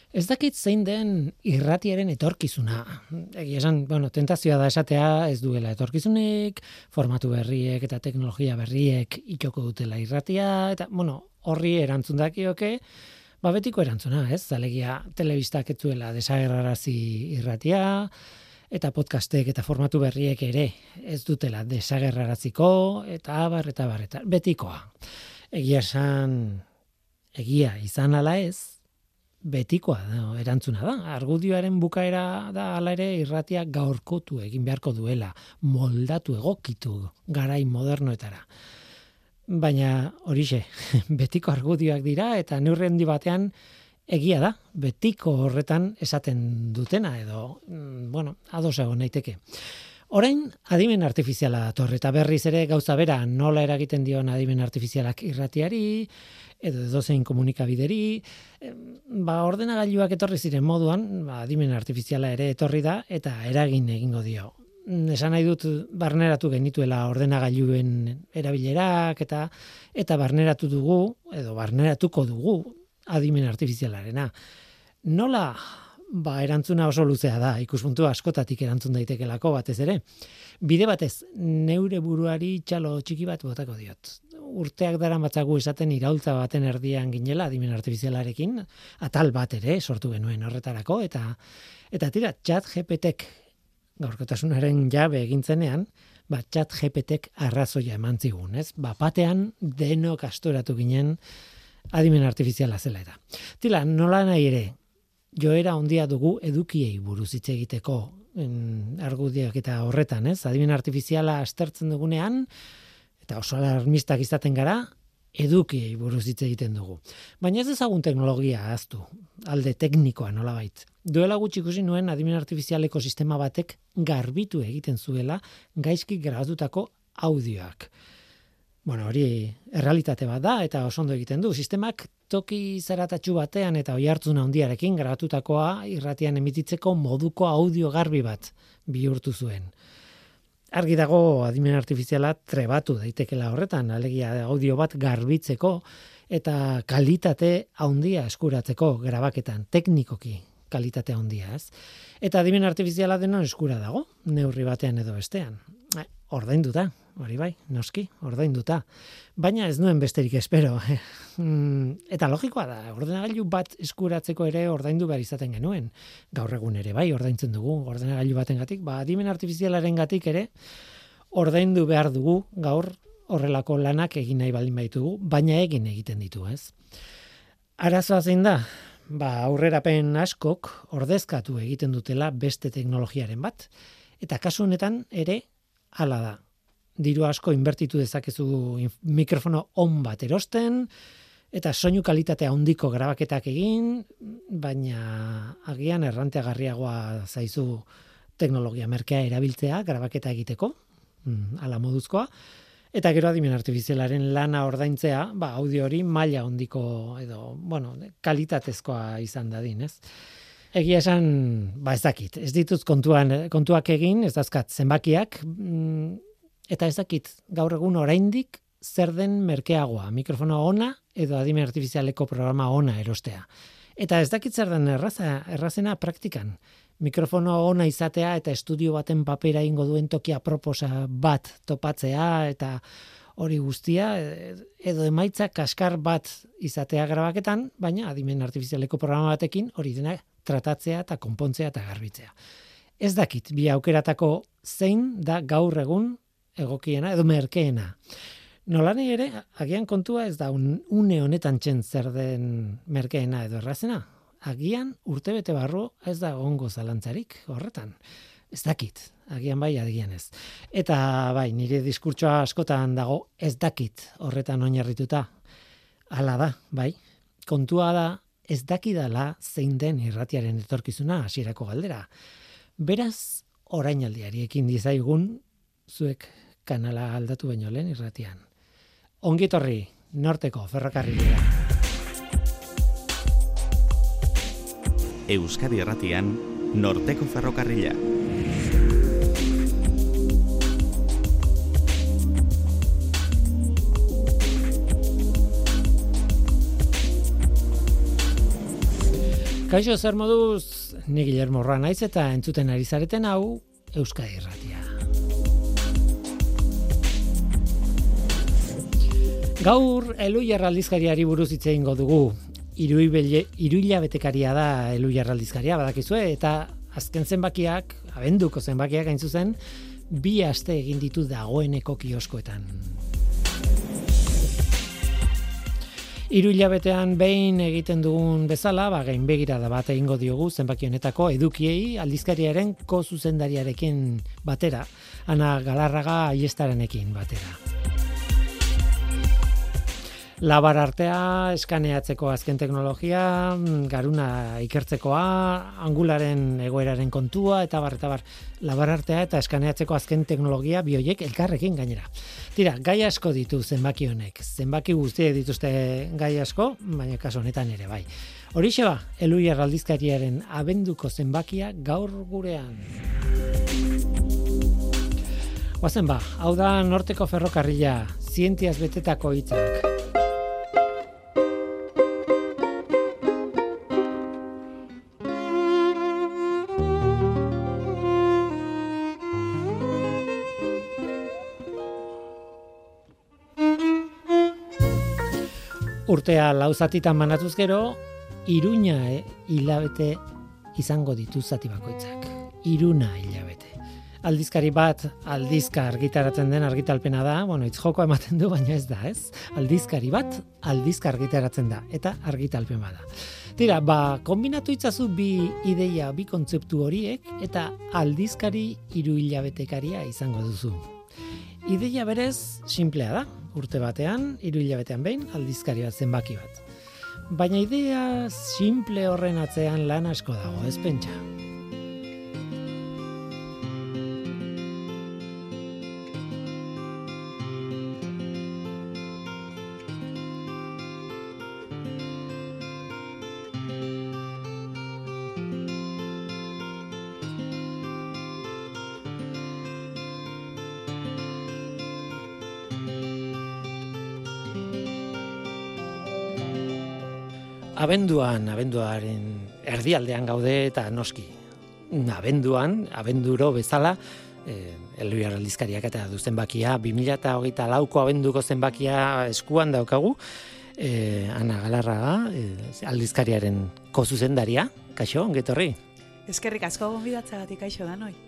Ez dakit zein den irratiaren etorkizuna. Egia esan, tentazioa da esatea ez duela etorkizunik, formatu berriek eta teknologia berriek itxoko dutela irratia, eta, horri erantzun dakioke, betiko erantzuna, ez? Zalegia telebistak ez duela desagerrarazi irratia, eta podcastek eta formatu berriek ere ez dutela desagerraraziko, eta abar, betikoa. Egia izan ala ez, betikoa da, erantzuna da. Argudioaren bukaera da hala ere irratia gaurkotu egin beharko duela, moldatu egokitu garai modernoetara. Baina horixe, betiko argudioak dira eta neurri handi batean egia da, betiko horretan esaten dutena edo, ados egon naiteke. Orain, adimen artifiziala dator, eta berriz ere gauza bera nola eragiten dion adimen artifizialak irratiari, edo edozein komunikabideri, ordenagailuak etorri ziren moduan, adimen artifiziala ere etorri da, eta eragin egingo dio. Esan nahi dut barneratu genituela ordenagailuen erabilerak, eta barneratu dugu, edo barneratuko dugu adimen artifizialarena. Nola... erantzuna oso luzea da, ikuspuntu askotatik erantzun daitekelako batez ere. Bide batez, neure buruari txalo txiki bat botako diot. Urteak daramatzagu esaten iraultza baten erdian ginela adimen artifizialarekin, atal bat ere sortu genuen horretarako, eta tira, ChatGPTek gaurkotasunaren jabe egintzenean, ChatGPTek arrazoia eman zigun, ez? Batean denok astoratu ginen adimen artifiziala zela eta. Tila, nola nahi ere, joera handia dugu edukiei buruz hitz egiteko argudioak eta horretan, ez? Adimen artifiziala aztertzen dugunean, eta oso alarmistak izaten gara, edukiei buruz hitz egiten dugu. Baina ez ezagun teknologia ahaztu, alde teknikoa nolabait. Duela gutxi ikusi nuen adimen artifizialeko sistema batek garbitu egiten zuela gaizki grabatutako audioak. Hori errealitate bat da eta oso ondo egiten du. Sistemak toki zaratatsu batean eta oihartzun handiarekin grabatutakoa irratian emititzeko moduko audio garbi bat bihurtu zuen. Argi dago adimen artifiziala trebatu daitekela horretan, alegia audio bat garbitzeko eta kalitate handia eskuratzeko grabaketan, teknikoki kalitate handia, ez? Eta adimen artifiziala denon eskura dago, neurri batean edo bestean. Ordainduta, hori bai, noski, ordainduta. Baina ez nuen besterik espero. Eta logikoa da, ordenagailu bat eskuratzeko ere ordaindu behar izaten genuen. Gaur egun ere bai, ordaintzen dugu ordenagailu batengatik, adimen artifizialarengatik ere ordaindu behar dugu gaur horrelako lanak egin nahi baldin baitugu, baina egiten ditu, ez? Arazoa zein da? Aurrerapen askok ordezkatu egiten dutela beste teknologiaren bat, eta kasu honetan ere hala da. Diru asko inbertitu dezakezu mikrofono on bat erosten, eta soinu kalitatea handiko grabaketak egin, baina agian erranteagarriagoa zaizu teknologia merkea erabiltzea grabaketa egiteko, hala moduzkoa, eta gero adimen artifizialaren lana ordaintzea, audio hori maila handiko edo, kalitatezkoa izan dadin, ez? Egia esan, ez dakit, ez dituz kontuak egin, ez dazkat zenbakiak, eta ez dakit gaur egun oraindik zer den merkeagoa, mikrofono ona edo adimen artifizialeko programa ona erostea. Eta ez dakit zer den errazena praktikan. Mikrofono ona izatea eta estudio baten papera ingo duen tokia proposa bat topatzea eta hori guztia, edo emaitza kaskar bat izatea grabaketan, baina adimen artifizialeko programa batekin hori dena tratatzea eta konpontzea eta garbitzea. Ez dakit, bi aukeratako zein da gaur egun egokiena edo merkeena. Nolani ere, agian kontua ez da une honetan zer den merkeena edo errazena. Agian urtebete barru ez da egongo zalantzarik horretan. Ez dakit, agian bai, agian ez. Eta bai, nire diskurtsoa askotan dago ez dakit horretan oinarrituta. Hala da, bai. Kontua da ez dakidala zein den irratiaren etorkizuna hasierako galdera. Beraz, orainaldiari ekin dizaigun zuek kanala aldatu baino lehen irratian. Ongi etorri, norteko ferrokarrilera. Euskadi Irratian, norteko ferrokarrila. Kaixo, zer moduz, ni Guillermo Roa naiz eta entzuten ari zareten hau Euskadi Irratia. Gaur Elhuyar aldizkariari buruz hitz egingo dugu. Hiruhilabetekaria da Elhuyar aldizkaria, badakizue, eta azken zenbakiak, abenduko zenbakiak hain zuzen, 2 aste egin ditu dagoeneko kioskoetan. 3 hilabetean behin egiten dugun bezala, gainbegirada bat egingo diogu zenbaki honetako edukiei aldizkariaren ko-zuzendariarekin batera, Ana Galarraga Aiestaranekin batera. Labar artea, eskaneatzeko azken teknologia, garuna ikertzekoa, angularen egoeraren kontua, eta bar, labar artea eta eskaneatzeko azken teknologia bioiek elkarrekin gainera. Tira, gai asko ditu zenbaki honek. Zenbaki guztiek dituzte gai asko, baina kaso honetan ere bai. Horixe ba, Elhuyar aldizkariaren abenduko zenbakia gaur gurean. Guazen ba, hau da Norteko Ferrokarrila, zientziaz betetako hitzak. Urtea 4 zatitan banatuz gero, Iruña hilabete izango ditu zati bakoitzak. Iruna hilabete. Aldizkari bat aldizka argitaratzen den argitalpena da, hitz joko ematen du, baina ez da, ez? Aldizkari bat aldizka argitaratzen da, eta argitalpen bada. Tira, kombinatu itzazu 2 ideia, 2 kontzeptu horiek, eta aldizkari 3 hilabetekaria izango duzu. Ideia berez, simplea da. Urte batean, 3 hilabetean behin, aldizkari bat zenbaki bat. Baina idea simple horren atzean lan asko dago, ez pentsa. Abenduaren erdialdean gaude eta noski. Abenduro bezala, Elhuyar aldizkariak eta du zenbakia, 2024ko abenduko zenbakia eskuan daukagu, Ana Galarraga, aldizkariaren ko-zuzendaria, kaixo, ongetorri. Eskerrik asko gonbidatzagatik, kaixo da noi.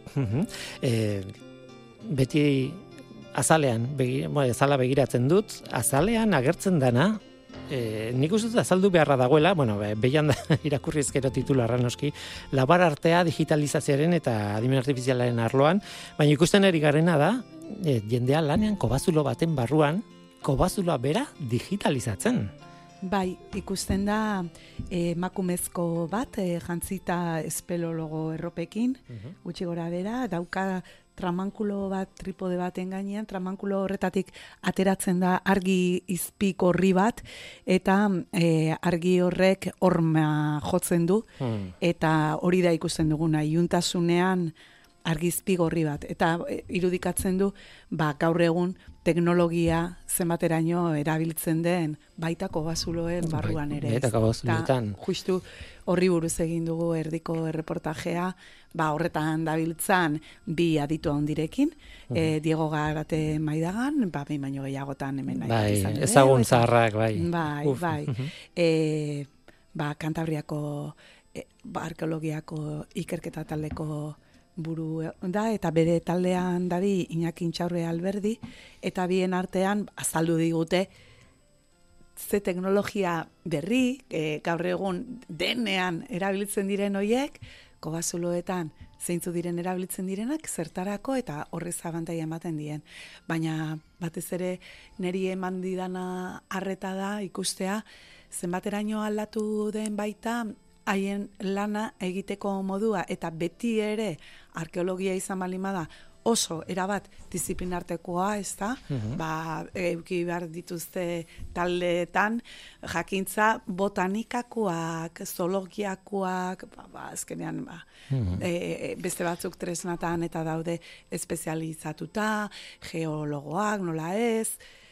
Beti azalean, azala begiratzen dut, azalean agertzen dana, nik uste azaldu beharra dagoela, behian da irakurri ezkero titularra noski, labar artea digitalizazioaren eta adimen artifizialaren arloan, baina ikusten ari garena da, jendea lanean kobazulo baten barruan, kobazuloa bera digitalizatzen. Bai, ikusten da emakumezko bat, jantzita espelologo erropekin, gutxi gora bera, dauka tramankulo bat, tripode baten gainean, tramankulo horretatik ateratzen da argi izpik horri bat, eta argi horrek horma jotzen du, eta hori da ikusten duguna, iuntasunean argizpi gorri bat, eta irudikatzen du, gaur egun teknologia zenbateraino erabiltzen den baita kobazuloen barruan ere. Eta kobazuloetan. Justu horri buruz egin dugu erdiko erreportajea, horretan dabiltzan 2 aditu handirekin, Diego Garate Maidagan, behin baino gehiagotan hemen nahi izan. Ezagun zaharrak, bai. Bai. Kantabriako arkeologiako ikerketa taldeko buru da, eta bere taldean dabi Iñaki Intxaurre Alberdi, eta bien artean azaldu digute ze teknologia berri, gaur egun denean erabiltzen diren hoiek, kobazuloetan zeintzu diren erabiltzen direnak, zertarako eta horrez abantaia ematen dien. Baina batez ere niri eman didana harreta da ikustea, zenbateraino aldatu den baita, haien lana egiteko modua, eta beti ere arkeologia izan balimada oso erabat disiplinartekoa, ez da? Euki behar dituzte taldeetan, jakintza botanikakoak, zoologiakoak, azkenean, beste batzuk tresnatan eta daude espezializatuta, geologoak, nola ez,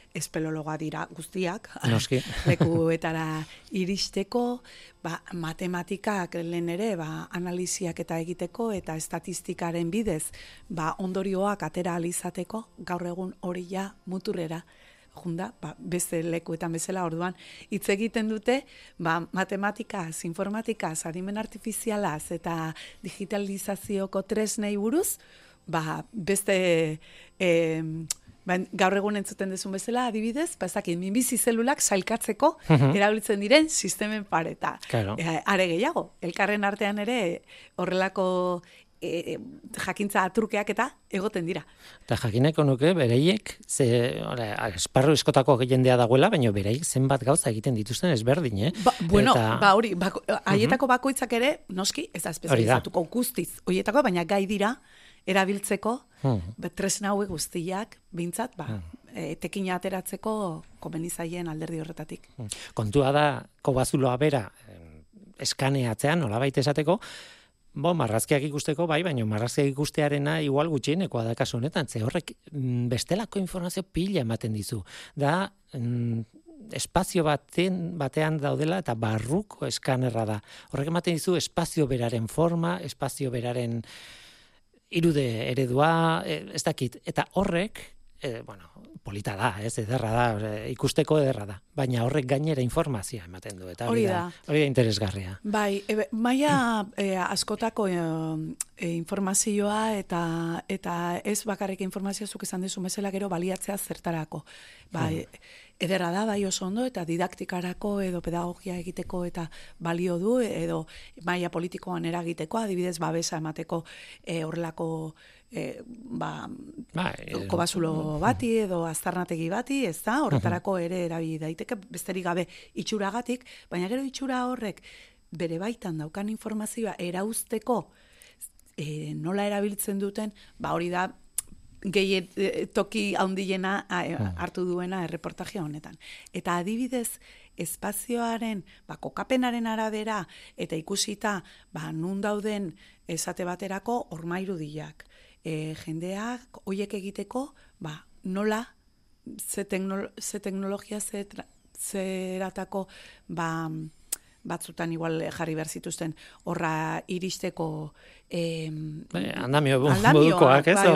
espelologoa dira guztiak, Noski. lekuetara iristeko, matematikak lehen ere, analiziak eta egiteko, eta estatistikaren bidez, ondorioak atera alizateko, gaur egun hori ja muturrera junda, beste lekuetan bezala orduan, hitz egiten dute, matematikaz, informatikaz, adimen artifizialaz, eta digitalizazioko tresnei buruz, beste... gaur egun entzuten dezun bezala, adibidez, minbizi zelulak sailkatzeko erabiltzen diren sistemen pareta. Claro. Are gehiago, elkarren artean ere horrelako jakintza atrukeak eta egoten dira. Eta jakineko nuke, bereiek, esparru eskotako jendea dagoela, baina bereiek zenbat gauza egiten dituzten ezberdin, hori, haietako bakoitzak ere, noski, ez da espezializatuko guztiz, horietako, baina gai dira, erabiltzeko, tresna hauek guztiak, bintzat, etekina ateratzeko komenizaien alderdi horretatik. Kontua da, kobazuloa bera, eskaneatzean, nolabait esateko, marrazkiak ikusteko, baina marrazkiak ikustearena igual gutxienekoa da kasu honetan, ze horrek bestelako informazio pila ematen dizu. Da, espazio batean daudela eta barruko eskanerra da. Horrek ematen dizu espazio beraren forma, espazio beraren irude eredua, ez dakit, eta horrek, polita da, ederra da, ikusteko ederra da, baina horrek gainera informazioa ematen du, eta hori da interesgarria. Bai, maila askotako informazioa eta ez bakarrik informazioa zuk esan dezu bezala gero baliatzea zertarako. Ederra da, bai oso ondo, eta didaktikarako edo pedagogia egiteko eta balio du, edo maila politikoan eragiteko, adibidez babesa emateko horrelako kobazulo bati edo aztarnategi bati, ez da, horretarako ere erabili daiteke, besterik gabe itxuragatik, baina gero itxura horrek bere baitan daukan informazioa erauzteko nola erabiltzen duten, hori da, toki handiena hartu duena erreportaje honetan. Eta adibidez, espazioaren, kokapenaren arabera, eta ikusita, nun dauden esate baterako hormairudiak. Jendeak, hoiek egiteko, nola, ze teknologia, zeratako, batzutan igual jarri behar zituzten horra iristeko andamio modukoak, ez?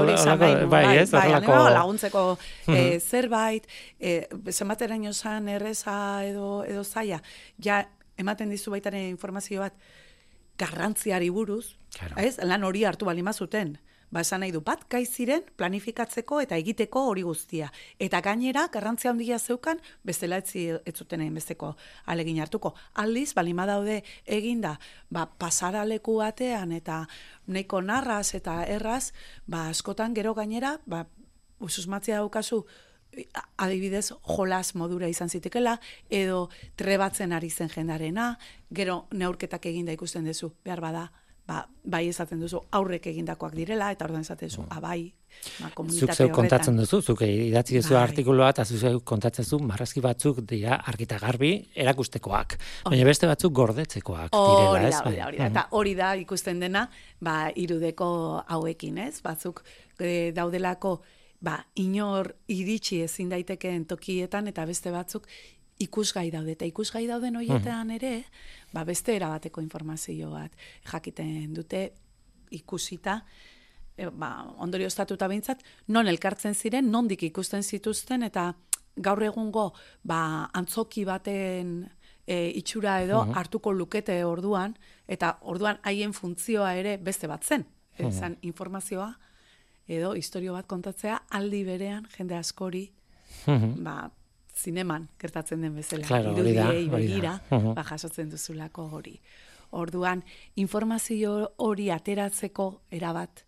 Laguntzeko zerbait, zenbateraino zan erreza edo zaila, ja ematen dizu baitaren informazio bat garrantziari buruz, ez? Lan hori hartu balimazuten. Esan nahi du, bat gai ziren planifikatzeko eta egiteko hori guztia. Eta gainera, garrantzia handia zeukan, bestela ez zuten egin besteko alegin hartuko. Aldiz, balima daude eginda, pasaraleku batean eta nahiko narraz eta erraz, askotan gero gainera, susmatzea daukazu, adibidez, jolas modura izan zitekela, edo trebatzen ari zen jendarena, gero neurketak eginda ikusten duzu, behar bada, bai esaten duzu aurrek egindakoak direla, eta orduan esaten duzu, bai, komunitate horretan. Zuk kontatzen duzu, zuk idatzi duzu artikuloa, eta zuk kontatzen duzu, marrazki batzuk dira argita garbi erakustekoak, baina beste batzuk gordetzekoak direla, ez? Hori da, eta hori da ikusten dena, irudeko hauekin, ez? Batzuk daudelako, inor iritsi ezin daitekeen tokietan, eta beste batzuk ikusgai daude, eta ikusgai dauden horietan ere, beste erabateko informazio bat jakiten dute ikusita, ondorioztatuta behintzat, non elkartzen ziren, nondik ikusten zituzten, eta gaur egungo antzoki baten itxura edo hartuko lukete orduan, eta orduan haien funtzioa ere beste bat zen. Zan informazioa edo historio bat kontatzea aldi berean jende askori zineman gertatzen den bezala. Claro, irudiei begira, jasotzen duzulako hori. Orduan, informazio hori ateratzeko erabat,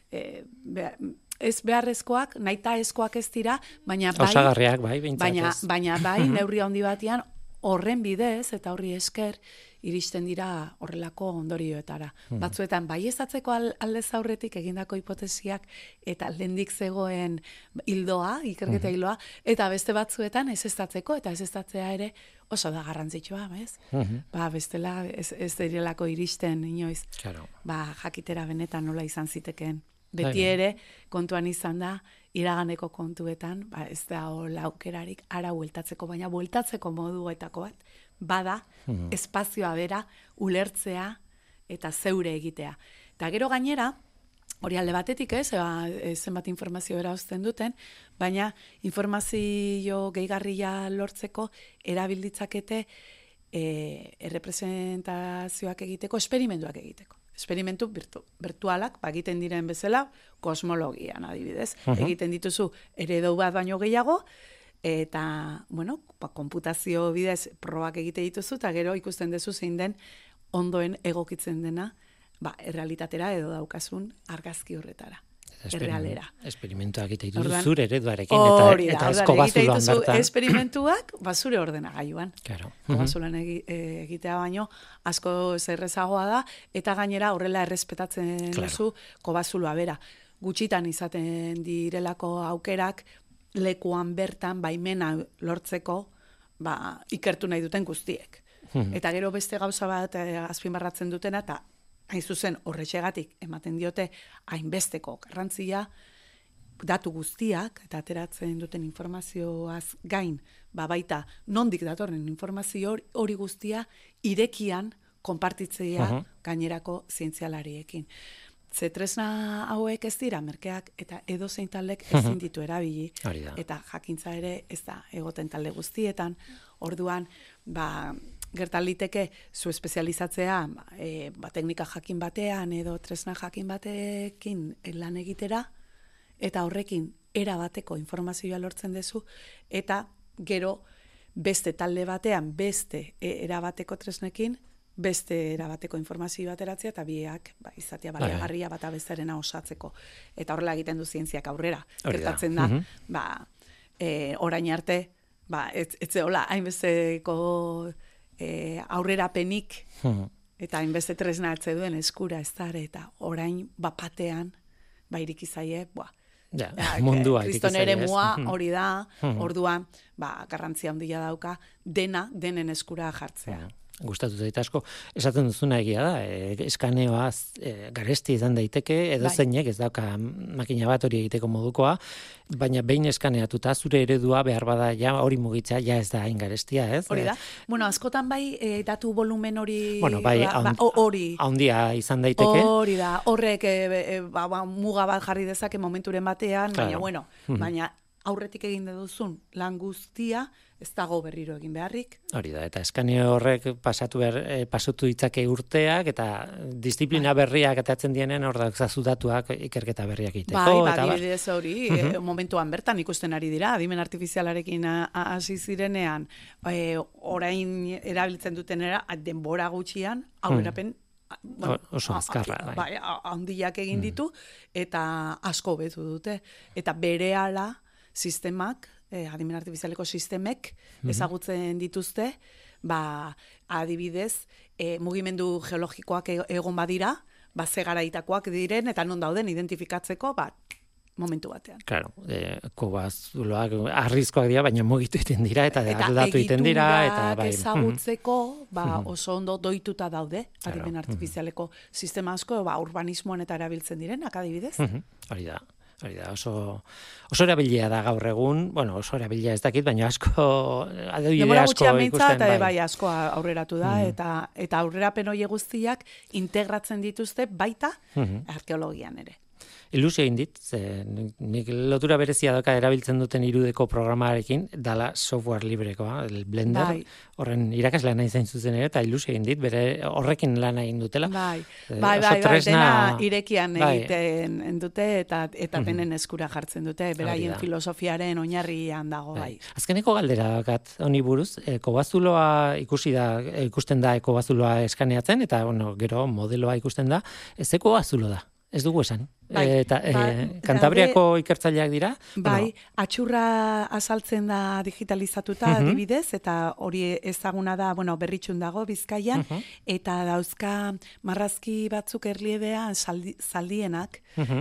ez beharrezkoak, nahita ezkoak ez dira, baina bai, osagarriak, bai, bintzatez. Baina bai, neurri handi batian, horren bidez, eta horri esker, iristen dira horrelako ondorioetara. Batzuetan, bai ezatzeko aldez aurretik egindako hipotesiak, eta lehendik zegoen hildoa, ikerketa hildoa, eta beste batzuetan ez eztatzeko, eta ez eztatzea ere oso da garrantzitsua, bez? Bestela ez direlako iristen inoiz, jakitera benetan nola izan zitekeen. beti ere kontuan izan da, iraganeko kontuetan, ez da aukerarik ara bueltatzeko, baina bueltatzeko moduetako bat, bada, espazioa bera, ulertzea eta zeure egitea. Eta gero gainera, hori alde batetik zenbat informazio erauzten duten, baina informazio gehigarria lortzeko erabilditzakete errepresentazioak egiteko, esperimentuak egiteko. Esperimentu virtualak, egiten diren bezala, kosmologian adibidez. Egiten dituzu eredu bat baino gehiago, eta, konputazio bidez probak egite dituzu, eta gero ikusten duzu zein den ondoen egokitzen dena, errealitatera edo daukasun argazki horretara. Errealera. Esperimentuak egite dituzu zure ereduarekin, eta ez kobazuloan bertan. Esperimentuak, zure ordenagailuan. Claro. Kobazuloan egitea baino, asko zerrezagoa da, eta gainera horrela errespetatzen duzu kobazuloa bera. Gutxitan izaten direlako aukerak, lekuan bertan baimena lortzeko ikertu nahi duten guztiek. Eta gero beste gauza bat azpimarratzen dutena, eta hain zuzen horretxegatik ematen diote hainbesteko garrantzia, datu guztiak, eta ateratzen duten informazioaz gain, baita nondik datorren informazio hori guztia irekian konpartitzea gainerako zientzialariekin. Ze tresna hauek ez dira merkeak eta edozein taldek ezin ditu erabili, eta jakintza ere ez da egoten talde guztietan, orduan, gertaliteke zu espezializatzea teknika jakin batean edo tresna jakin batekin lan egitera, eta horrekin erabateko informazioa lortzen duzu, eta gero beste talde batean, beste erabateko tresnekin, beste erabateko informazio ateratzea, eta biak izatea baliagarria bata bestarena osatzeko. Eta horrela egiten du zientziak aurrera. Gertatzen da, orain arte, ez zehola, hainbesteko aurrerapenik eta hainbeste tresna hartze duen eskura ez da, eta orain bapatean irikizaie, mundua kriston ere mua hori da, orduan garrantzia handia dauka denen eskura jartzea. Gustatu zait asko, esaten duzuna egia da, eskaneoa garesti izan daiteke, edo zeinek ez dauka makina bat hori egiteko modukoa, baina behin eskaneatuta zure eredua behar bada hori mugitzea ez da hain garestia, ez? Hori da. Datu volumen hori handia izan daiteke. Hori da, horrek muga bat jarri dezake momenturen batean, baina aurretik egin duzun lan guztia, ez dago berriro egin beharrik. Hori da, eta eskaneo horrek pasatu ditzake urteak, eta disiplina berriak atatzen dienen hor daukazu datuak ikerketa berriak egiteko. Adibidez hori, momentuan bertan ikusten ari dira, adimen artifizialarekin hasi zirenean, orain erabiltzen dutenera, denbora gutxian, aurrerapen oso azkarra. Handiak egin ditu, eta asko betu dute. Eta berehala sistemak, adimen artifizialeko sistemek ezagutzen dituzte, adibidez, mugimendu geologikoak egon badira, ze garaitakoak diren, eta non dauden identifikatzeko, momentu batean. Claro, kobazuloak arrizkoak dira, baina mugitu egiten dira, eta aldatu egiten dira. Eta ezagutzeko, oso ondo doituta daude, adimen artifizialeko sistema asko, urbanismoan eta erabiltzen direnak, adibidez. Hori da. Oso erabilia da gaur egun, oso erabilia ez dakit, baina asko adibide asko ikusten bai. Asko aurreratu da, eta aurrerapen hori guztiak integratzen dituzte baita arkeologian ere. Ilusio egin dit, nik lotura berezia dauka erabiltzen duten irudeko programarekin, dala software librekoa, Blender, horren irakaslea nahi zain zuzen ere, eta ilusio egin dit, bere horrekin lan egin dutela. Dena irekian egiten dute, eta denen eskura jartzen dute, beraien filosofiaren oinarrian dago, bai. Azkeneko galdera dakat, honi buruz, kobazuloa ikusten da kobazuloa eskaneatzen, eta gero modeloa ikusten da, ez kobazulo da. Ez dugu esan. Kantabriako ikertzaileak dira? Atxurra azaltzen da digitalizatuta adibidez, eta hori ezaguna da, berritxun dago Bizkaian, eta dauzka marrazki batzuk erliebean zaldienak,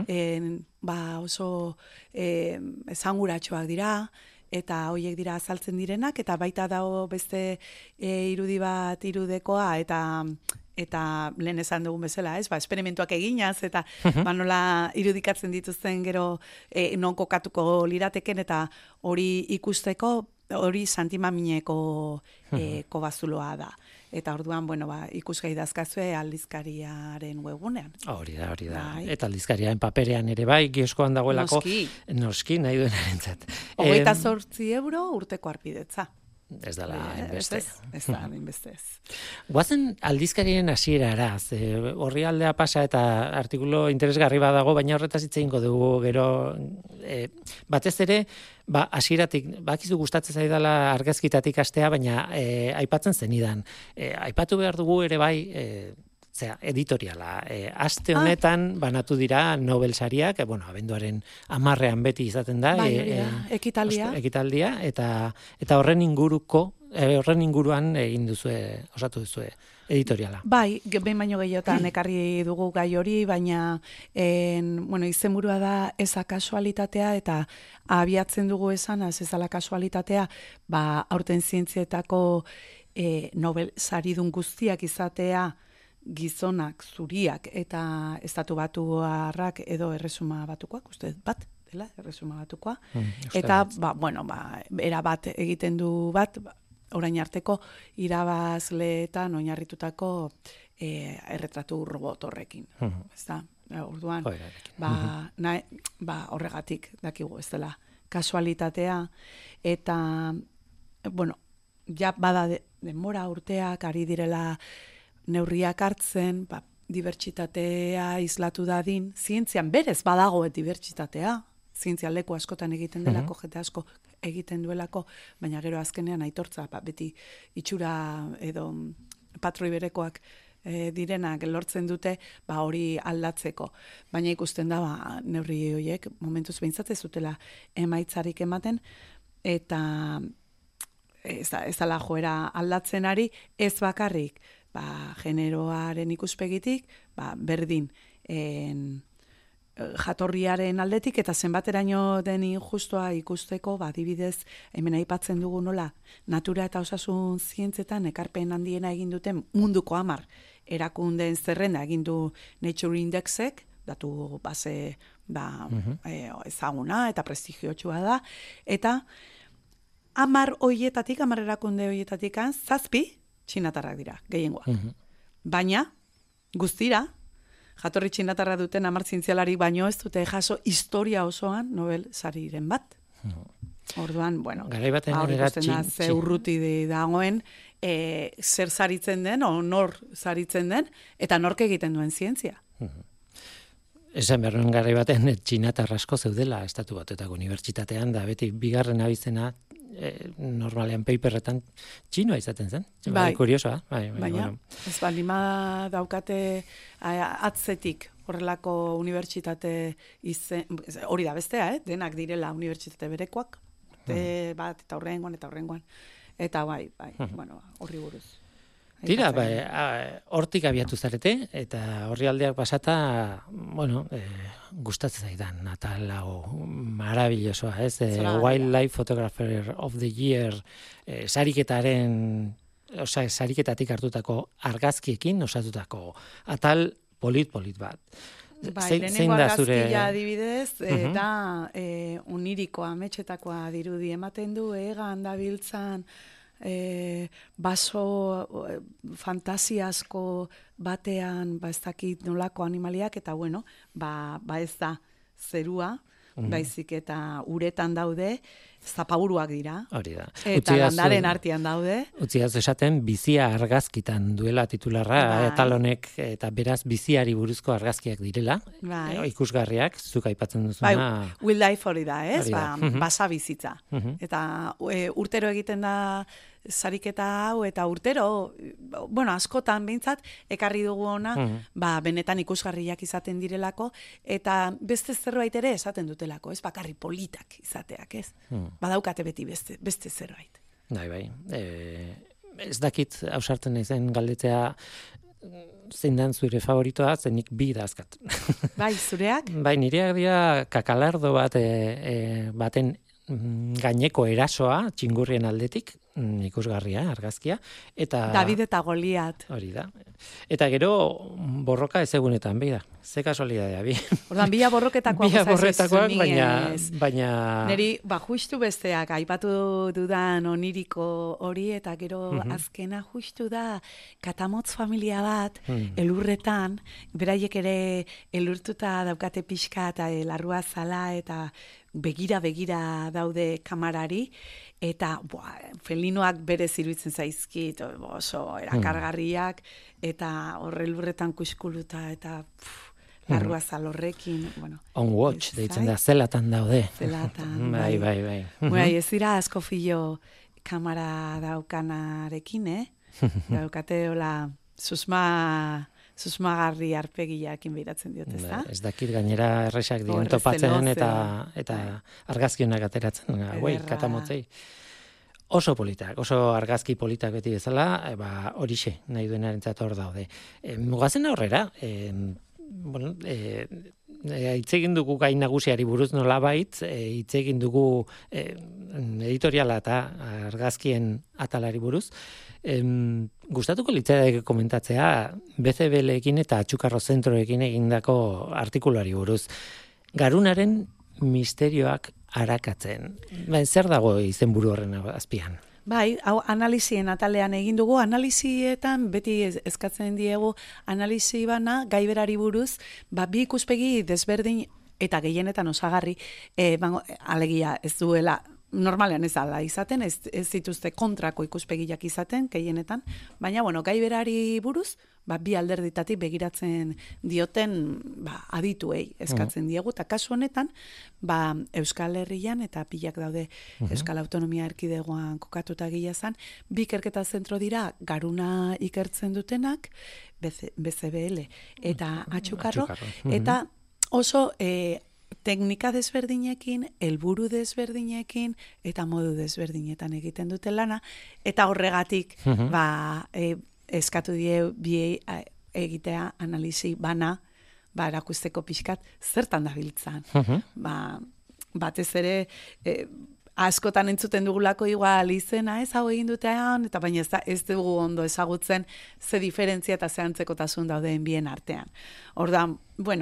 oso esanguratsuak dira, eta horiek dira azaltzen direnak, eta baita dago beste irudi bat irudekoa, eta eta lehen esan dugun bezala, ez? Esperimentuak eginaz, eta nola irudikatzen dituzten gero non kokatuko lirateken, eta hori ikusteko, hori Santimamineko kobazuloa da. Eta orduan, ikusgai dazkazue aldizkariaren webgunean. Hori da. Bai. Eta aldizkariaren paperean ere bai, kioskoan dagoelako. Noski nahi duenarentzat. 28 euro urteko arpidetza. Ez dela inbeste. Ez da inbeste. Guazen aldizkarien hasierara, horri aldea pasa eta artikulo interesgarri badago, baina horretaz hitz egingo dugu gero batez ere, hasieratik bakizu gustatzen zaidala argazkitatik hastea, baina aipatzen zenidan. Aipatu behar dugu ere bai, editoriala. Aste honetan banatu dira Nobel sariak, abenduaren 10ean beti izaten da. Ekitaldia, eta horren inguruan egin duzue, osatu duzue editoriala. Bai, behin baino gehiotan ekarri dugu gai hori, baina izenburua da eza kasualitatea, eta abiatzen dugu esanaz ezala kasualitatea, aurten zientzietako Nobel saridun guztiak izatea gizonak, zuriak eta estatu batuarrak edo erresuma batukoak, uste bat, dela, erresuma batukoa. Eta, era bat egiten du bat, orain arteko irabazleetan oinarritutako erretratu robot horrekin. Ezta? Orduan, horregatik dakigu, ez dela, kasualitatea, eta, ja bada denbora urteak ari direla neurriak hartzen, dibertsitatea islatu dadin, zientzian berez badago dibertsitatea, zientzia leku askotan egiten delako, jete asko egiten duelako, baina gero azkenean aitortza, beti itxura edo patroi berekoak direnak lortzen dute, hori aldatzeko. Baina ikusten da, neurri horiek momentuz behintzatez zutela emaitzarik ematen, eta ez dala joera aldatzen ari, ez bakarrik, generoaren ikuspegitik, berdin jatorriaren aldetik, eta zenbateraino den injustua ikusteko, adibidez, hemen aipatzen dugu nola, natura eta osasun zientzetan ekarpen handiena egin duten munduko 10 erakundeen zerrenda egin du Nature Indexek, datu base ezaguna eta prestigiotsua da, eta 10 erakunde horietatik 7 txinatarrak dira, gehiengoak. Baina, guztira, jatorri txinatarra duten 10 zientzialari baino ez dute jaso historia osoan Nobel sariren bat. Orduan, garaibaten ikusten da, ze urruti dagoen, zer saritzen den, o nor saritzen den, eta nork egiten duen zientzia. Esan behar garaibaten txinatarra asko zeudela estatu batuetako unibertsitatean, da beti bigarren abizena normalean paperretan txinoa izaten zen. Kuriosoa. Baina, ez balima daukate atzetik horrelako unibertsitate hori da bestea, denak direla unibertsitate berekoak, bat eta horrengoan. Eta horri buruz. Tira, hortik abiatu zarete, eta horri aldeak pasata, gustatzen zaidan, Natal hau marabillosoa, ez? Wildlife Photographer of the Year sariketatik hartutako argazkiekin osatutako atal polit bat. Lehenengo argazkia adibidez, da uniriko ametxetakoa dirudi ematen du, egan dabiltzan, baso fantasiasko batean, ez dakit nolako animaliak, eta ez da zerua, baizik eta uretan daude, zapaburuak dira. Hori da. Eta landaren artean daude. Utziaz esaten, bizia argazkitan duela titularra, talonek, eta beraz biziari buruzko argazkiak direla, ikusgarriak, zuk aipatzen duzuna. Wildlife hori da, ez? Basa bizitza. Eta urtero egiten da sariketa hau, eta urtero, askotan behintzat, ekarri dugu ona, benetan ikusgarriak izaten direlako, eta beste zerbait ere esaten dutelako, ez? Bakarri politak izateak, ez? Badaukate beti beste zerbait. Bai. Ez dakit ausartzen naizen galdetzea zein dan zure favoritoa, zenik bi dazkat. Bai, zureak? Bai, nireak dira kakalardo baten gaineko erasoa, txingurrien aldetik, ikusgarria, argazkia, eta... David eta Goliat. Hori da. Eta gero, borroka ezegunetan, bida. Ze kasualidadea, bi. Ordan, bila borroketakoak. Bila borroketakoak, baina... Neri, justu besteak, aipatu dudan oniriko hori, eta gero azkena justu da, Katamotz familia bat, elurretan, beraiek ere elurtuta daukate pixka, eta larrua zala, eta begira daude kamarari, eta felinoak berez iruditzen zaizkit, oso erakargarriak, eta horre lurretan kuskuluta, eta larrua zalorrekin. Bueno, on watch, deitzen da, zelatan daude. Zelatan, bai. Ez dira asko filo kamara daukanarekin, daukate hola susmagarri arpegiakin behiratzen diot, ez da? Ez dakit gainera erresak diren topatzen eta argazkionak ateratzen, Katamotzei. Oso politak, oso argazki politak beti bezala, horixe, nahi duenarentzat hor daude. Mugazen aurrera, hitz egin dugu gai nagusiari buruz nolabait, hitz egin dugu editoriala eta argazkien atalari buruz. Gustatuko litzaidake komentatzea BCBLekin eta Atxukarro Zentroekin egindako artikuluari buruz. Garunaren misterioak arakatzen. Zer dago izenburu horren azpian? Bai, hau analizien atalean egin dugu, analizietan beti eskatzen diegu analizi bana gaiberari buruz, bi ikuspegi desberdin eta gehienetan osagarri, alegia ez duela, normalean ez ala izaten, ez dituzte kontrako ikuspegiak izaten, gehienetan, baina, gaiberari buruz, bi alderditatik begiratzen dioten adituei eskatzen diegu, eta kasu honetan, Euskal Herrian eta pilak daude Euskal Autonomia Erkidegoan kokatuta gilazan, bi ikerketa zentro dira garuna ikertzen dutenak, BCBL eta Atxukarro, eta oso teknika desberdinekin, helburu desberdinekin, eta modu desberdinetan egiten dute lana, eta horregatik, eskatu die biei egitea analizi bana, erakusteko pixkat, zertan dabiltzan. Batez ere, askotan entzuten dugulako igual izena, ez hau egin dutean, eta baina ez dugu ondo ezagutzen ze diferentzia eta ze antzekotasun dauden bien artean. Ordan,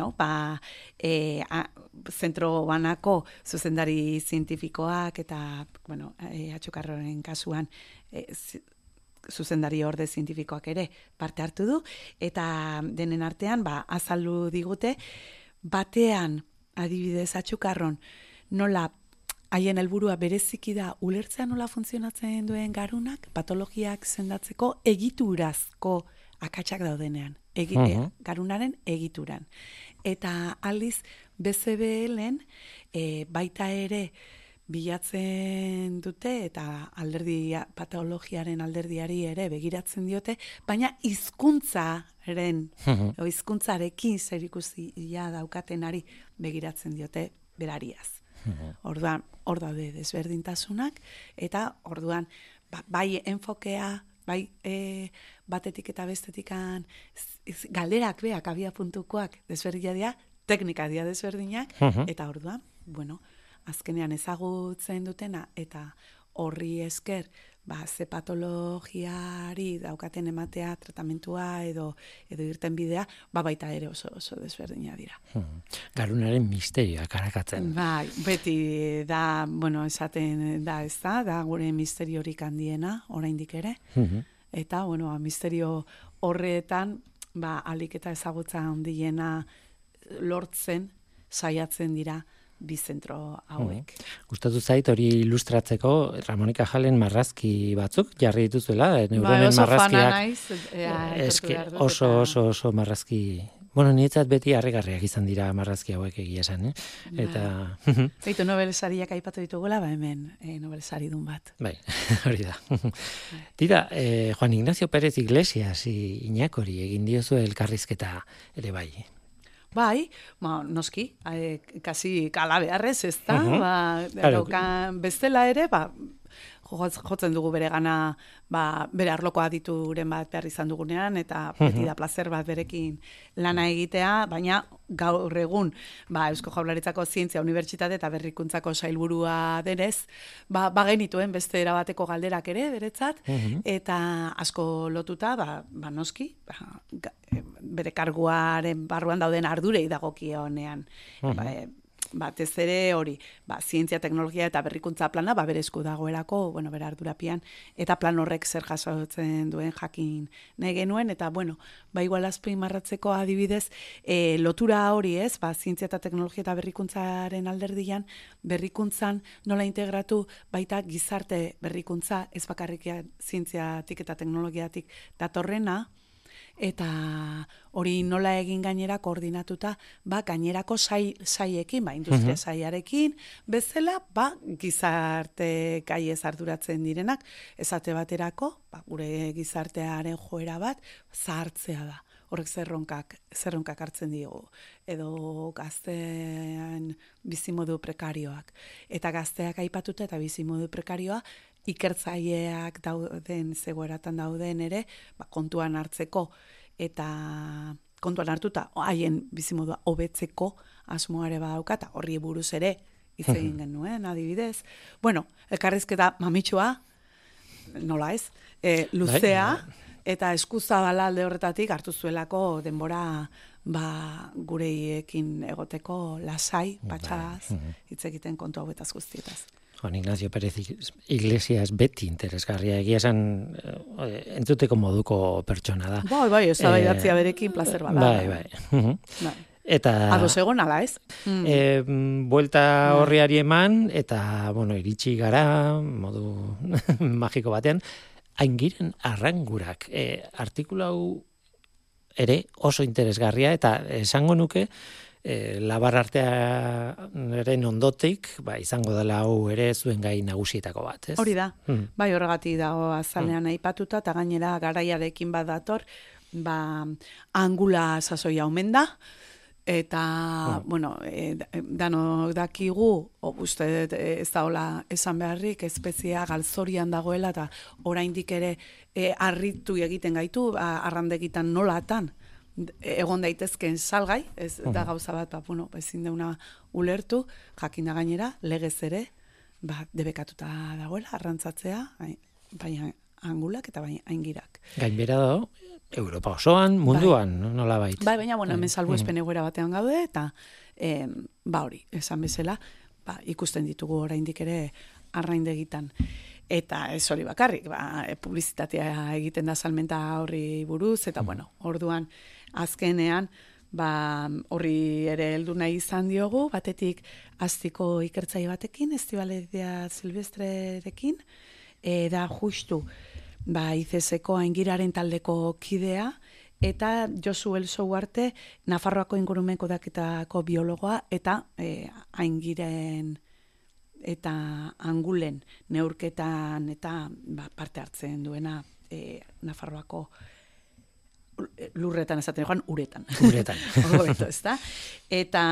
zentro banako zuzendari zientifikoak eta, Atxukarroren kasuan, zuzendari orde zientifikoak ere parte hartu du, eta denen artean, azaldu digute, batean, adibidez Atxukarron, nola haien helburua bereziki da ulertzea nola funtzionatzen duen garunak, patologiak sendatzeko egiturazko akatsak daudenean, garunaren egituran. Eta aldiz, BCBLen baita ere bilatzen dute eta patologiaren alderdiari ere begiratzen diote, baina hizkuntzarekin zerikusia daukatenari begiratzen diote berariaz. Orduan, hor daude desberdintasunak, eta orduan, bai enfokea, bai batetik eta bestetikan galderak beak, abia puntukoak desberdina dira, teknika dira desberdinak, eta orduan, azkenean ezagutzen dutena, eta horri esker, ze patologiari daukaten ematea, tratamentua edo irten bidea, baita ere oso desberdina dira. Garunaren misterioak arakatzen. Beti da, esaten da ez da gure misteriorik handiena, oraindik ere, eta, misterio horretan, alik eta ezagutza handiena lortzen, saiatzen dira, bi zentro hauek. Gustatu zait hori ilustratzeko Ramon y Cajalen marrazki batzuk jarri dituzuela, neuronen marrazkiak. Oso marrazki. Niretzat beti harrigarriak izan dira marrazki hauek egia esan, Eta Zaitu Nobel-sariak aipatu ditugula, hemen Nobel-saridun bat. Bai, hori da. Tira, Juan Ignacio Pérez Iglesias Iñakori egin diozu elkarrizketa ere bai. Bai, noski, kasi kala beharrez, ez da, bestela ere, jotzen dugu bere gana, bere arloko adituren bat behar izan dugunean, eta beti da placer bat berekin lana egitea, baina gaur egun, Eusko Jaurlaritzako Zientzia Unibertsitate eta Berrikuntzako sailburua denez, genituen beste erabateko galderak ere, beretzat, eta asko lotuta, noski, bere karguaren barruan dauden ardurei dagokionean. Batez ere hori, zientzia, teknologia eta berrikuntza plana, bere esku dagoelako, bere ardurapian, eta plan horrek zer jasotzen duen jakin nahi genuen, eta, igual azpimarratzeko adibidez, lotura hori ez, zientzia eta teknologia eta berrikuntzaren alderdian, berrikuntzan nola integratu baita gizarte berrikuntza, ez bakarrik zientziatik eta teknologiatik datorrena, eta hori nola egin gainera koordinatuta, gainerako saiekin, industria saiarekin, bezala, gizarte gaiez arduratzen direnak, esate baterako, gure gizartearen joera bat, zahartzea da. Horrek zerronkak hartzen digu, edo gaztean bizimodu prekarioak. Eta gazteak aipatuta eta bizimodu prekarioa, ikertzaileak dauden, zegoeratan dauden ere, kontuan hartzeko, eta kontuan hartuta, haien bizimodua hobetzeko asmoare badauka, eta horri buruz ere, hitz egin genuen, adibidez. Elkarrizketa mamitxua, nola ez, luzea, eta eskuzabala alde horretatik hartu zuelako denbora gureiekin egoteko lasai, patxadaz, hitz egiten kontu hauetaz guztietaz. Juan Ignacio Pérez Iglesias beti interesgarria, egia esan entzuteko moduko pertsona da. Ez da idatzia berekin placer bada. Bai. Eta ados egon ala, ez? Buelta horriari eman, eta, iritsi gara, modu magiko batean, Aingiren Arrangurak. Artikulu hau ere oso interesgarria, eta esango nuke, labar artearen ondotik, izango dela hau ere zuen gai nagusietako bat, ez? Hori da, horregatik dago azalean aipatuta, eta gainera garaiarekin bat dator, angula sasoia omen da, eta, danok dakigu, uste ez da hola esan beharrik, espeziea galzorian dagoela, eta oraindik ere harritu egiten gaitu, arrandegitan nolatan, egon daitezkeen salgai, ez da gauza bat, ezin deuna ulertu, jakinda gainera, legez ere, debekatuta dagoela, arrantzatzea, baina angulak eta baina aingirak. Gainbera da, Europa osoan, munduan, nola bait. Baina, hemen salbuespen egoera batean gaude, eta hori, esan bezala, ikusten ditugu oraindik ere arraindegitan. Eta ez hori bakarrik, publizitatea egiten da salmenta horri buruz, eta orduan azkenean, horri ere heldu nahi izan diogu, batetik Aztiko ikertzaile batekin, Estibalidia Silvestrerekin, da justu, ICESeko Aingiraren taldeko kidea, eta Josu Elso Uarte, Nafarroako ingurumen kudeaketako biologoa, eta Aingiren eta angulen neurketan eta parte hartzen duena Nafarroako lurretan esaten joan, uretan. Hobeto, ezta? Eta,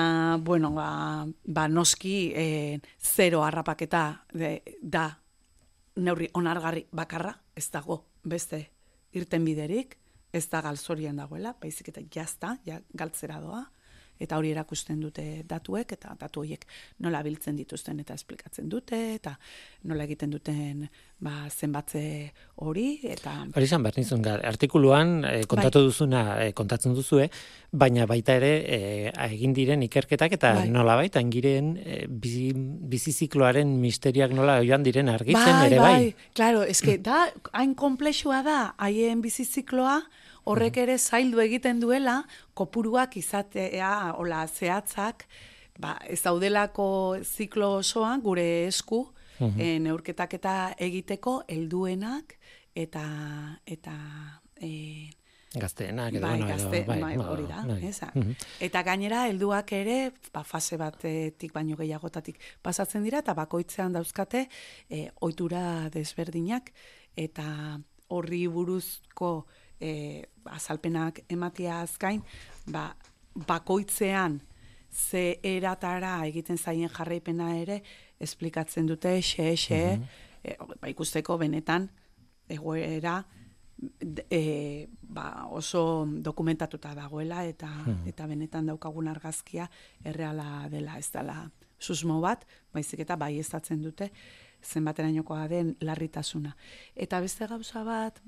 noski zero harrapaketa da neurri onargarri bakarra, ez dago beste irtenbiderik, ez da galzorian dagoela, baizik eta jazta, galtzera doa, eta hori erakusten dute datuek, eta datu horiek nola biltzen dituzten eta esplikatzen dute, eta nola egiten duten zenbatze hori, eta... Hori izan behar nizun, artikuluan kontatu duzuna kontatzen duzue, baina baita ere egin diren ikerketak, eta nola baita, Aingiren bizizikloaren misterioak nola joan diren argitzen ere bai. Claro, eske da, hain komplexua da, haien bizizikloa, horrek ere zaildu egiten duela, kopuruak izatea, zehatzak, ez daudelako ziklo osoan, gure esku, neurketak eta egiteko, helduenak, eta gazteenak, hori da. Eta gainera, helduak ere, fase batetik baino gehiagotatik pasatzen dira, eta bakoitzean dauzkate, ohitura desberdinak, eta horri buruzko azalpenak ematia azkain, bakoitzean ze eratara egiten zaien jarraipena ere esplikatzen dute, ikusteko benetan egoera oso dokumentatuta dagoela eta benetan daukagun argazkia erreala dela, ez dela susmo bat, baizik eta baieztatzen dute zenbaterainokoa den larritasuna. Eta beste gauza bat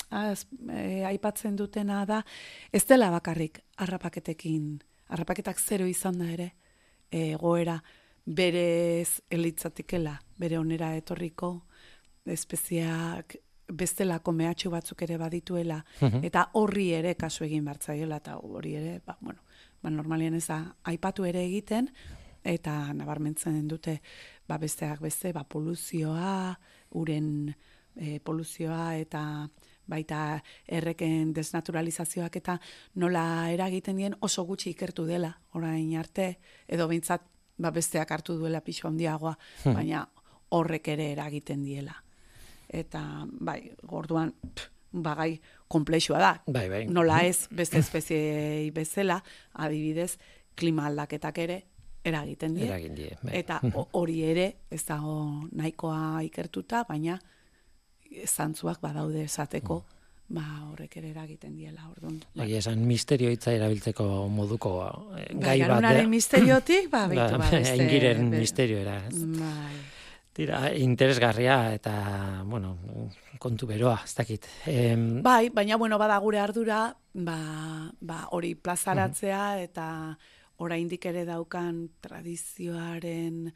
aipatzen dutena da, ez dela bakarrik harrapaketak zero izan da ere, egoera berez elitzatikela, bere onera etorriko, espeziak bestelako mehatxu batzuk ere badituela, eta horri ere kasu egin bartzaiela, eta hori ere, normalien ez da, aipatu ere egiten, eta nabarmentzen dute, besteak beste, poluzioa, uren poluzioa, eta baita erreken desnaturalizazioak eta nola eragiten dien oso gutxi ikertu dela, orain arte, edo behintzat besteak hartu duela pixo handiagoa, baina horrek ere eragiten diela. Eta, gorduan, gai konplexua da. Nola ez beste espeziei bezala, adibidez, klima aldaketak ere eragiten die. Eta hori ere, ez dago nahikoa ikertuta, baina zantzuak badaude esateko, horrek ere eragiten diela, orduan. Esan misterio hitza erabiltzeko moduko gai bat. Garunaren misteriotik, behitu Aingiren misterioera, ez? Tira, interesgarria eta, kontu beroa, ez dakit. Baina, bada gure ardura, hori plazaratzea eta oraindik ere daukan tradizioaren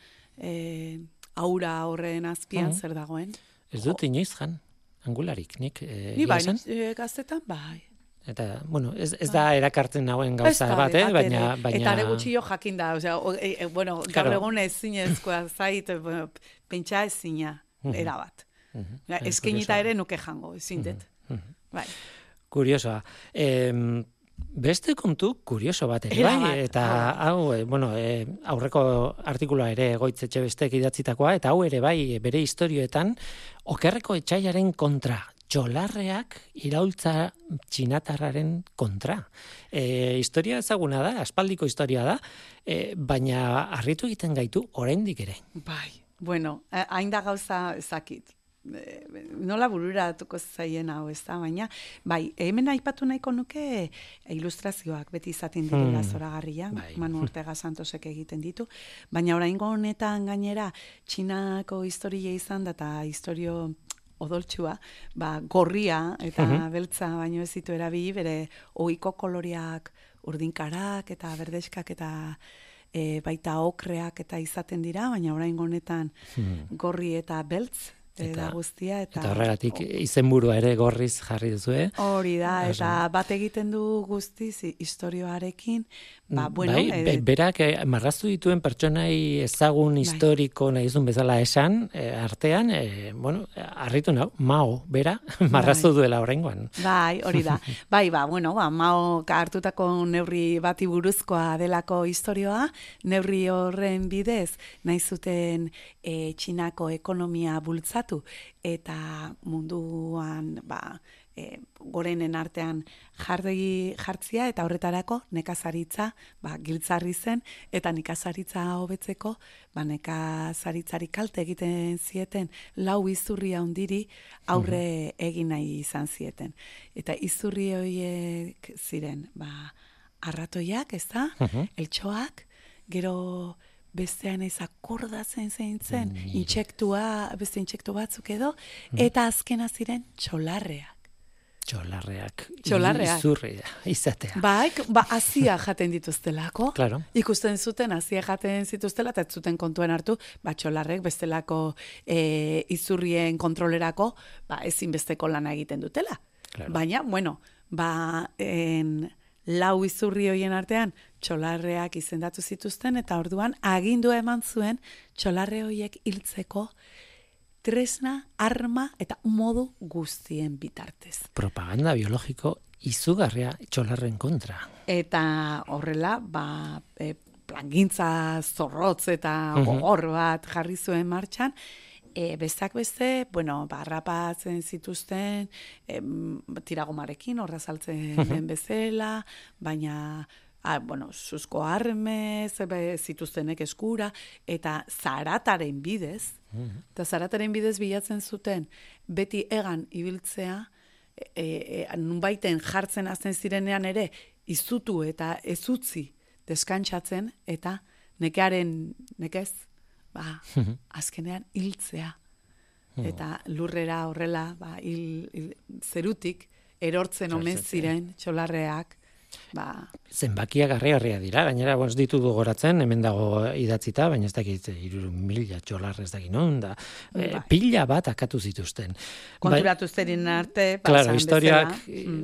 aura horren azpian zer dagoen. Ez dut inoiz jan, angularik, nik ni gaztetan, Eta, ez da erakartzen nagoen gauza bat, baina... Eta are gutxio jakin da, gaur egun ezinezkoa zait, pentsa ezina, erabat. Eskenita ere nuke jango, ezindet. Kuriosoa. Beste kontu kurioso bat ere, eta hau, aurreko artikuloa ere Goitz Etxebestek idatzitakoa, eta hau ere bere istorioetan, okerreko etsaiaren kontra, txolarreak iraultza txinatarraren kontra. Historia ezaguna da, aspaldiko historia da, baina harritu egiten gaitu oraindik ere. Hain da gauza ezakit. Nola bururatuko zaien hau ez da, baina, hemen aipatu nahiko nuke ilustrazioak beti izaten direla zoragarria, Manu Ortega Santosek egiten ditu, baina oraingo honetan gainera Txinako historia izan da eta historio odoltsua, gorria eta beltza baino ez ditu erabili, bere ohiko koloreak urdinkarak eta berdeskak eta baita okreak eta izaten dira, baina oraingo honetan gorri eta beltz eta guztia. Eta horregatik izenburua ere gorriz jarri duzue. Hori da, eta bat egiten du guztiz istorioarekin. Berak marraztu dituen pertsonai ezagun historiko nahi zuen bezala esan, artean, harritu nau, Mao, bera, marraztu duela oraingoan. Hori da. Mao hartutako neurri bati buruzkoa delako historioa, neurri horren bidez, nahi zuten Txinako ekonomia bultzatu, eta munduan, gorenen artean jartzia, eta horretarako nekazaritza giltzarri zen, eta nekazaritza hobetzeko, nekazaritzari kalte egiten zieten 4 izurri handiri aurre egin nahi izan zieten. Eta izurri horiek ziren, arratoiak, ez da? Eltxoak, gero bestean ez akordatzen zen, beste intsektu batzuk edo, eta azkena ziren txolarreak. Txolarreak. Izurria izatea. Azia jaten dituztelako. Claro. Ikusten zuten azia jaten zituztela, eta ez zuten kontuen hartu, txolarrek bestelako izurrien kontrolerako, ezinbesteko lana egiten dutela. Claro. Baina, 4 izurri hoien artean txolarreak izendatu zituzten, eta orduan agindu eman zuen txolarre hoiek hiltzeko tresna, arma eta modu guztien bitartez. Propaganda biologiko izugarria txolarren kontra. Eta horrela, plangintza zorrotz eta gogor bat jarri zuen martxan, bestak beste, harrapatzen zituzten, tiragomarekin, horra saltzen den bezala, baina zuzko armez, zituztenek eskura, eta zarataren bidez, eta zarataren bidez bilatzen zuten, beti egan ibiltzea, nunbaiten jartzen azten zirenean ere, izutu eta ez utzi deskantsatzen, eta nekez, azkenean hiltzea. Eta lurrera horrela, zerutik, erortzen omen ziren txolarreak, zenbakiak harrigarria dira, gainera ez ditu gogoratzen, hemen dago idatzita, baina ez dakit 3.000 txolar ez dakit non, pila bat akatu zituzten. Konturatu zerin arte, claro, historiak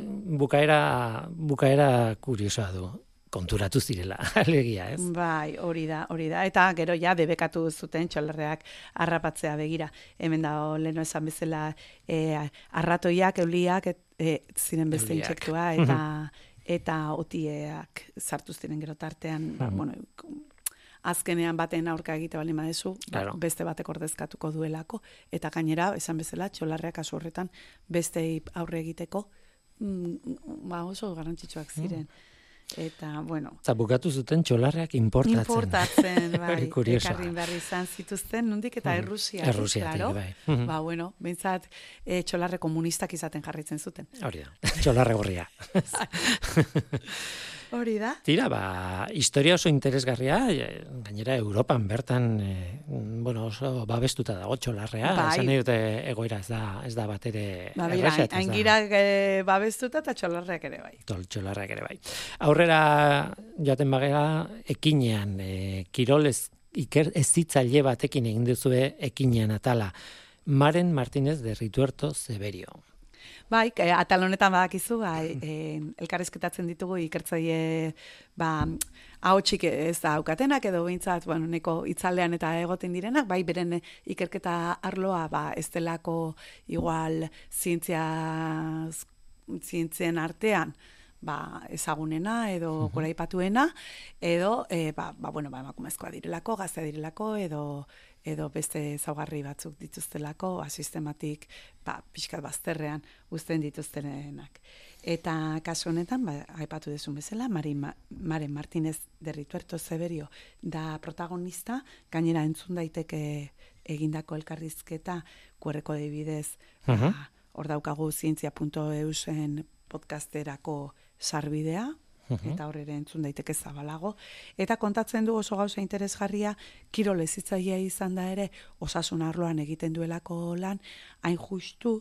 bukaera kuriosoa du. Konturatu zirela, alegia, ez? Bai, hori da. Eta gero ja debekatu zuten txolarreak harrapatzea begira. Hemen da, leno esan bezala, arratoiak, euliak, ziren beste intsektua, eta otieak sartu ziren gero tartean, azkenean baten aurka egite bali madezu, beste batek ordezkatuko duelako, eta gainera, esan bezala, txolarreak kasu horretan beste aurre egiteko, oso garrantzitsuak ziren. Eta, Eta bukatu zuten txolarreak importatzen. Importatzen, ekarrin behar izan zituzten, nondik eta Errusiatik, claro. Behintzat, txolarre komunistak izaten jarraitzen zuten. Hori da, txolarre gorria. Hori da. Tira, historia oso interesgarria, gainera Europan bertan, oso babestuta dago txolarrea, esan nahi dute egoera ez da bat ere erresa. Aingirak babestuta eta txolarreak ere bai. Txolarreak ere bai. Aurrera joaten bagera, ekinean, kirol ezitzaile batekin egin duzue ekinean atala, Maren Martínez de Rituerto Severio. Bai, atal honetan badakizu, elkarrizketatzen ditugu ikertzaile ahotsik ez da aukatenak, edo behintzat, neko itzaldean eta egoten direnak, bai, beren ikerketa arloa, ez delako igual zientzien artean, ezagunena edo goraipatuena, edo, emakumezkoa direlako, gaztea direlako, edo beste ezaugarri batzuk dituztelako, sistematik, pixkat bazterrean uzten dituztenenak. Eta kasu honetan, aipatu dezun bezala, Maren Martínez de Rituerto Severio da protagonista, gainera entzun daiteke egindako elkarrizketa, kuerreko dibidez, hor daukagu zientzia.eusen podcasterako sarbidea, eta horre entzun daiteke zabalago, eta kontatzen du oso gauza interesgarria, kirol ezitzailea izan da ere, osasun arloan egiten duelako lan, hain justu,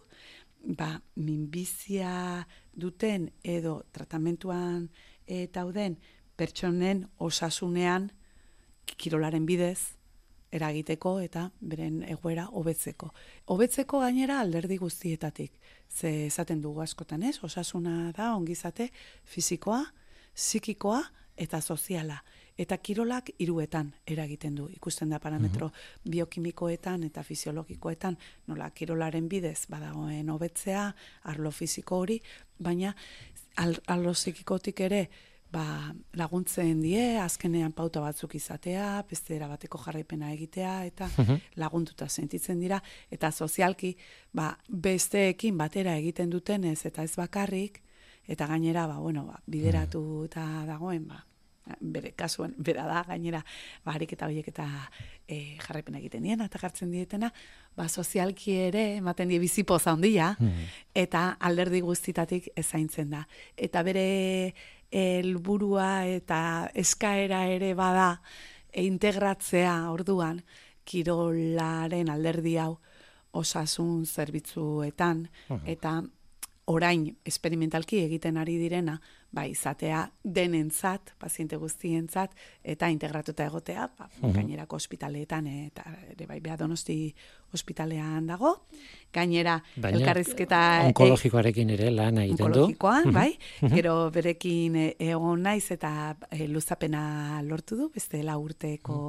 minbizia duten edo tratamentuan dauden pertsonen osasunean kirolaren bidez eragiteko eta beren egoera hobetzeko. Hobetzeko gainera alderdi guztietatik. Ze esaten dugu askotan ez, osasuna da ongizate fisikoa, psikikoa eta soziala. Eta kirolak hiruetan eragiten du. Ikusten da parametro biokimikoetan eta fisiologikoetan, nola kirolaren bidez badagoen hobetzea, arlo fisiko hori, baina arlo psikikotik ere laguntzen die, azkenean pauta batzuk izatea, beste erabateko jarraipena egitea, eta laguntuta sentitzen dira, eta sozialki besteekin batera egiten dutenez, eta ez bakarrik, eta gainera, bideratu eta dagoen, bere kasuen, bera da, gainera, harik eta horiek eta jarraipena egiten diena, eta jartzen dietena, sozialki ere, ematen die bizipoza handia, eta alderdi guztitatik ezaintzen da. Eta bere helburua eta eskaera ere bada integratzea orduan kirolaren alderdi hau osasun zerbitzuetan eta orain esperimentalki egiten ari direna, izatea denentzat, paziente guztientzat, eta integratuta egotea, gainerako ospitaleetan, eta ere Bea Donosti ospitalean dago, gainera elkarrizketa... Onkologikoarekin ere lan egiten du. Onkologikoan, gero berekin egon naiz eta luzapena lortu du, beste 4 urteko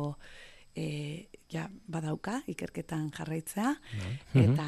badauka, ikerketan jarraitzea, eta...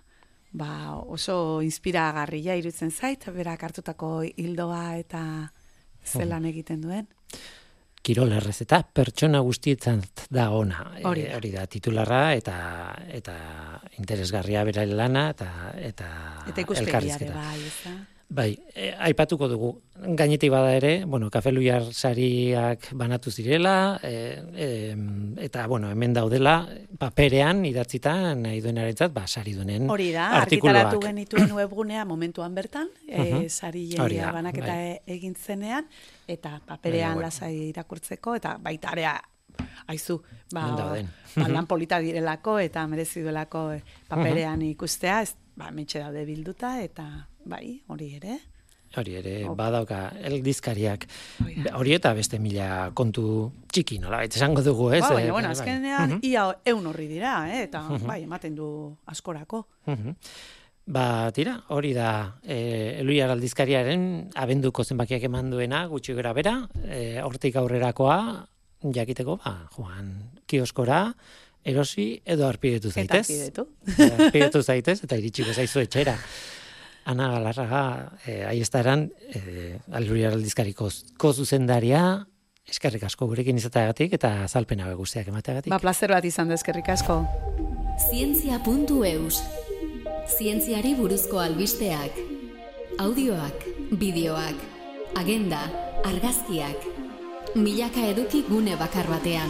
oso inspiragarria iruditzen zait, berak hartutako hildoa eta zelan egiten duen. Kirol errezeta pertsona guztietzat da ona. Hori da titularra eta interesgarria bera lana eta elkarrizketa. Bai, aipatuko dugu. Gainetik bada ere, Kafe Luiar sariak banatu zirela, eta, hemen daudela, paperean idatzita nahi duenarentzat, sari duenen artikuluak. Hori da, argitaratu genituen webgunea momentuan bertan, sari banaketa egin zenean, eta paperean lasai irakurtzeko, eta baita area, aizu, lan polita direlako, eta merezi duelako paperean ikustea, mentxe daude bilduta, eta hori ere. Hori ere, badauka, eldizkariak, hori eta beste 1000 kontu txiki, nola, esango dugu, ez? Azkenean, ia 100 horri dira, eta ematen du askorako. Tira, hori da, Luiar aldizkariaren abenduko zenbakiak eman duena, gutxi gora bera, hortik aurrerakoa, jakiteko, joan kioskora, erosi edo arpidetu zaitez. Arpidetu zaitez, eta iritsiko zaizu etxera. Ana Galarraga, aiestaran, Luiar aldizkariko zuzendaria, eskerrik asko gurekin izateagatik, eta azalpena guztiak emateagatik. Plazer bat izan da, eskerrik asko. Zientzia.eus. Zientziari buruzko albisteak. Audioak, bideoak, agenda, argazkiak. Milaka eduki gune bakar batean.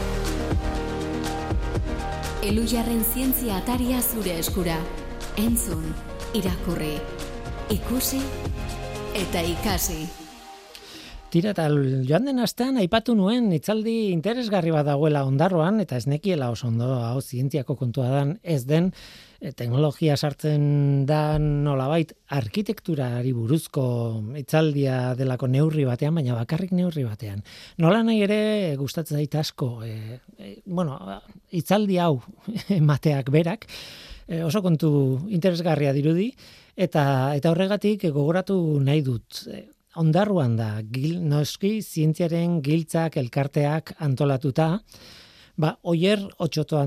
Elujarren zientzia ataria zure eskura. Entzun, irakurri, ikusi eta ikasi. Tira, eta joan den astean aipatu nuen hitzaldi interesgarri bat dagoela Ondarroan, eta ez nekiela oso ondo hau zientziako kontua dan, ez den teknologia sartzen da nolabait arkitekturari buruzko hitzaldia delako neurri batean, baina bakarrik neurri batean. Nola nahi ere gustatzen zait asko, hitzaldi hau emateak berak, oso kontu interesgarria dirudi, eta horregatik gogoratu nahi dut. Ondarruan da, noski zientziaren giltzak elkarteak antolatuta, Oier Otxo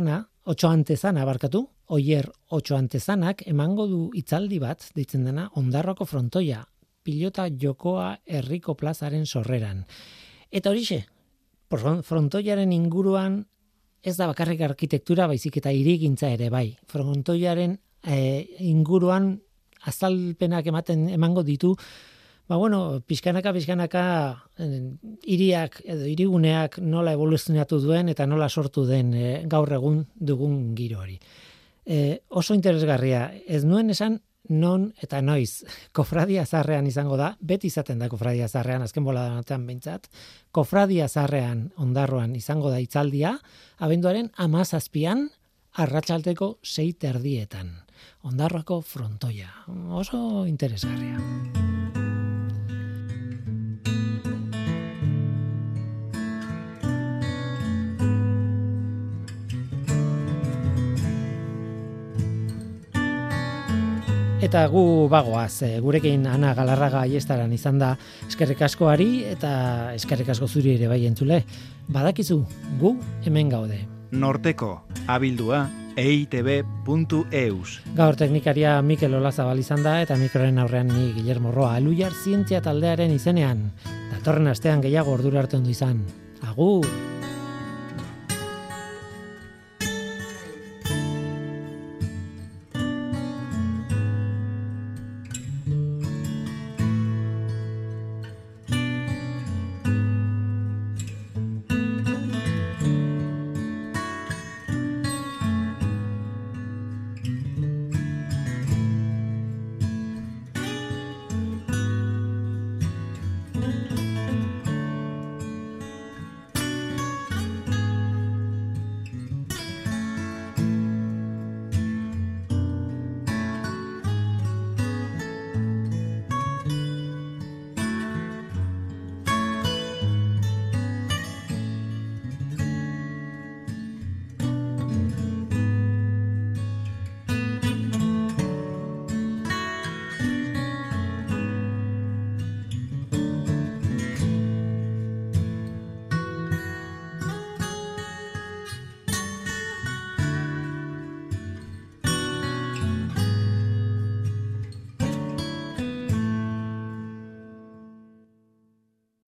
Antezanak emango du hitzaldi bat, deitzen dena, Ondarroako frontoia, pilota jokoa herriko plazaren sorreran. Eta horixe, frontoiaren inguruan ez da bakarrik arkitektura, baizik eta hirigintza ere bai. Frontoiaren inguruan azalpenak emango ditu, pixkanaka hiriak edo hiriguneak nola evoluzionatu duen eta nola sortu den gaur egun dugun giro hori. Oso interesgarria, ez nuen esan non eta noiz Kofradia Zaharrean izango da, beti izaten da Kofradia Zaharrean, azken boladanetan behintzat, Kofradia Zaharrean Ondarroan izango da hitzaldia, abenduaren 17an, arratsaldeko 6:30. Ondarroako frontoia, oso interesgarria. Eta gu bagoaz, gurekin Ana Galarraga aiestaran izan da, eskerrik askoari eta eskerrik asko zuri ere bai entzule. Badakizu, gu hemen gaude. Norteko, abildua, eitb.eus. Gaur teknikaria Mikel Olazabal izan da, eta mikroren aurrean ni Guillermo Roa, Luiar zientzia taldearen izenean. Datorren astean gehiago ordura arte ondo izan. Agur!